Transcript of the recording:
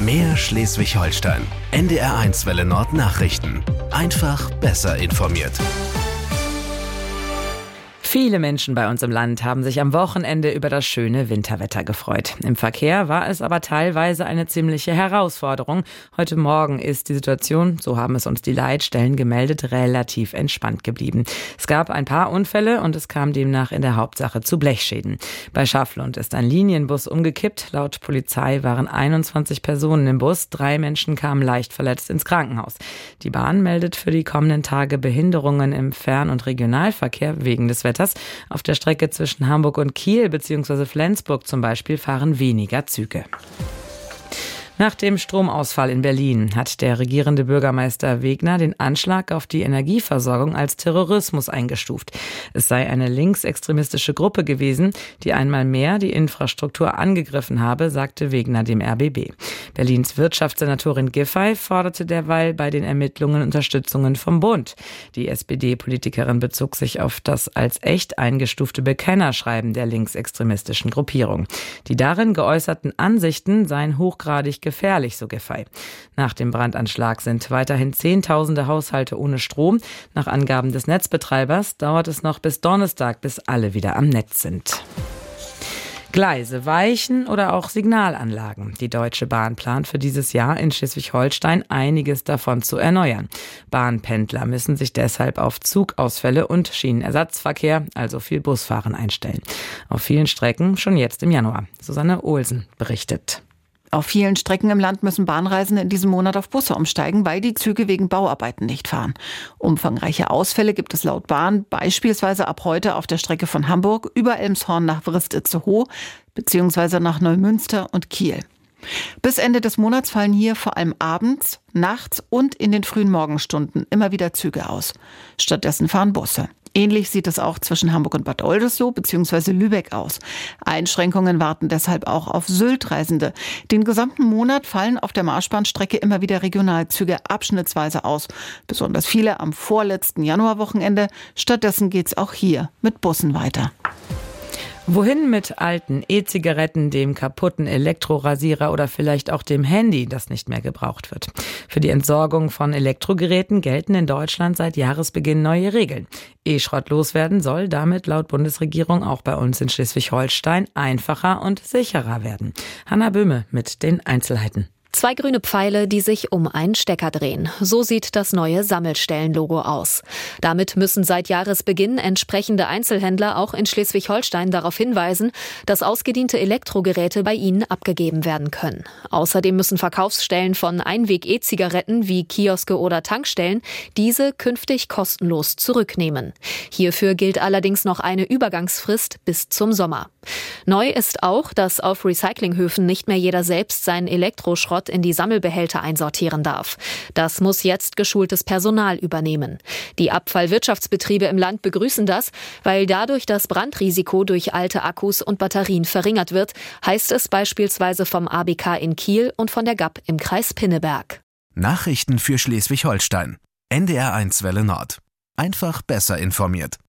Mehr Schleswig-Holstein. NDR1 Welle Nord Nachrichten. Einfach besser informiert. Viele Menschen bei uns im Land haben sich am Wochenende über das schöne Winterwetter gefreut. Im Verkehr war es aber teilweise eine ziemliche Herausforderung. Heute Morgen ist die Situation, so haben es uns die Leitstellen gemeldet, relativ entspannt geblieben. Es gab ein paar Unfälle und es kam demnach in der Hauptsache zu Blechschäden. Bei Schafflund ist ein Linienbus umgekippt. Laut Polizei waren 21 Personen im Bus. 3 Menschen kamen leicht verletzt ins Krankenhaus. Die Bahn meldet für die kommenden Tage Behinderungen im Fern- und Regionalverkehr wegen des Wetters. Auf der Strecke zwischen Hamburg und Kiel bzw. Flensburg zum Beispiel fahren weniger Züge. Nach dem Stromausfall in Berlin hat der regierende Bürgermeister Wegner den Anschlag auf die Energieversorgung als Terrorismus eingestuft. Es sei eine linksextremistische Gruppe gewesen, die einmal mehr die Infrastruktur angegriffen habe, sagte Wegner dem RBB. Berlins Wirtschaftssenatorin Giffey forderte derweil bei den Ermittlungen Unterstützungen vom Bund. Die SPD-Politikerin bezog sich auf das als echt eingestufte Bekennerschreiben der linksextremistischen Gruppierung. Die darin geäußerten Ansichten seien hochgradig gefährlich, so Giffey. Nach dem Brandanschlag sind weiterhin Zehntausende Haushalte ohne Strom. Nach Angaben des Netzbetreibers dauert es noch bis Donnerstag, bis alle wieder am Netz sind. Gleise, Weichen oder auch Signalanlagen. Die Deutsche Bahn plant für dieses Jahr in Schleswig-Holstein einiges davon zu erneuern. Bahnpendler müssen sich deshalb auf Zugausfälle und Schienenersatzverkehr, also viel Busfahren, einstellen. Auf vielen Strecken schon jetzt im Januar. Susanne Olsen berichtet. Auf vielen Strecken im Land müssen Bahnreisende in diesem Monat auf Busse umsteigen, weil die Züge wegen Bauarbeiten nicht fahren. Umfangreiche Ausfälle gibt es laut Bahn beispielsweise ab heute auf der Strecke von Hamburg über Elmshorn nach Wrist-Itzehoe bzw. nach Neumünster und Kiel. Bis Ende des Monats fallen hier vor allem abends, nachts und in den frühen Morgenstunden immer wieder Züge aus. Stattdessen fahren Busse. Ähnlich sieht es auch zwischen Hamburg und Bad Oldesloe bzw. Lübeck aus. Einschränkungen warten deshalb auch auf Sylt-Reisende. Den gesamten Monat fallen auf der Marschbahnstrecke immer wieder Regionalzüge abschnittsweise aus. Besonders viele am vorletzten Januarwochenende. Stattdessen geht's auch hier mit Bussen weiter. Wohin mit alten E-Zigaretten, dem kaputten Elektrorasierer oder vielleicht auch dem Handy, das nicht mehr gebraucht wird? Für die Entsorgung von Elektrogeräten gelten in Deutschland seit Jahresbeginn neue Regeln. E-Schrott loswerden soll damit laut Bundesregierung auch bei uns in Schleswig-Holstein einfacher und sicherer werden. Hanna Böhme mit den Einzelheiten. 2 grüne Pfeile, die sich um einen Stecker drehen. So sieht das neue Sammelstellen-Logo aus. Damit müssen seit Jahresbeginn entsprechende Einzelhändler auch in Schleswig-Holstein darauf hinweisen, dass ausgediente Elektrogeräte bei ihnen abgegeben werden können. Außerdem müssen Verkaufsstellen von Einweg-E-Zigaretten wie Kioske oder Tankstellen diese künftig kostenlos zurücknehmen. Hierfür gilt allerdings noch eine Übergangsfrist bis zum Sommer. Neu ist auch, dass auf Recyclinghöfen nicht mehr jeder selbst seinen Elektroschrott in die Sammelbehälter einsortieren darf. Das muss jetzt geschultes Personal übernehmen. Die Abfallwirtschaftsbetriebe im Land begrüßen das, weil dadurch das Brandrisiko durch alte Akkus und Batterien verringert wird, heißt es beispielsweise vom ABK in Kiel und von der GAP im Kreis Pinneberg. Nachrichten für Schleswig-Holstein. NDR1 Welle Nord. Einfach besser informiert.